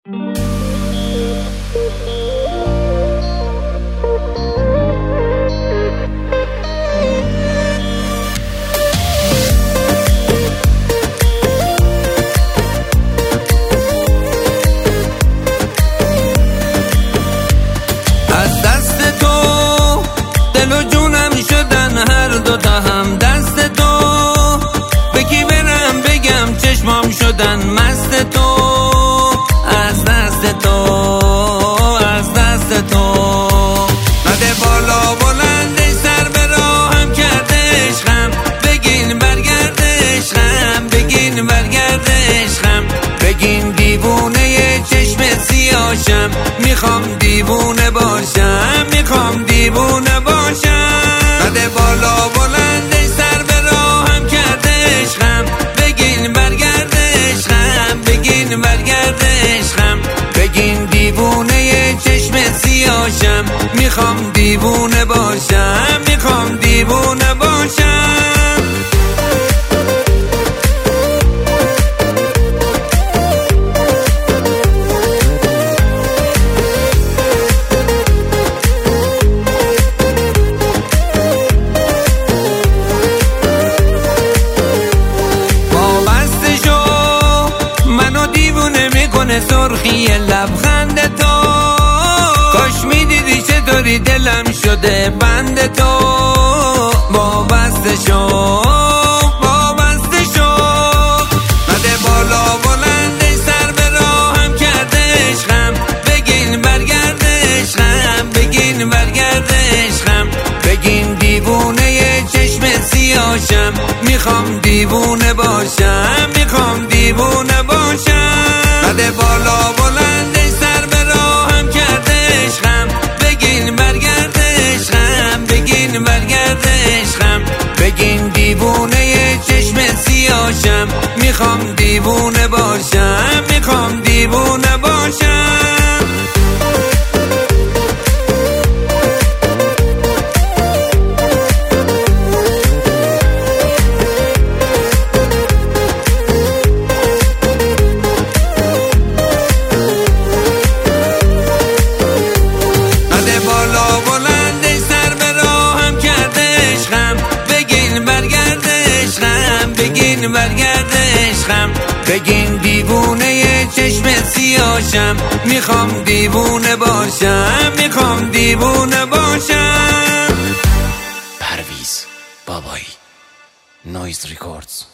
از دست تو دل و جونم شدن هر دوتا هم دست تو، به کی برم بگم چشمام شدن مست تو. از دست تو، از دست تو نده بالا بلنده سر به راهم کرده عشقم، بگین برگرده عشقم، بگین برگرده عشقم، بگین دیوونه چشم سیاهشم، میخوام دیوونه باشم، میخوام دیوونه باشم. نده بالا بلنده سر به راهم کرده عشقم، بگین برگرده عشقم، بگین برگرده عشقم، بگین دیوونه چشم سیاهشم، میخوام دیوونه باشم، میخوام دیوونه باشم. سرخی لبخند تو، کاش میدیدی چطوری دلم شده بند تو. وابسته شو، وابسته شو، نده بالا بلنده سر به راهم کرده عشقم، بگین برگرده عشقم، بگین برگرده عشقم، بگین دیوونه چشم سیاهشم، میخوام دیوونه باشم، میخوام دیوونه باشم. نده بالا بلنده سر به راهم کرده عشقم، بگین برگرده عشقم، بگین برگرده عشقم، بگین دیوونه چشم سیاهشم، میخوام دیوونه باشم، میخوام دیوونه باشم. برگرده عشقم، بگین دیوونه چشم سیاهشم، میخوام دیوونه باشم، میخوام دیوونه باشم. پرویز بابایی، نویز ریکوردز.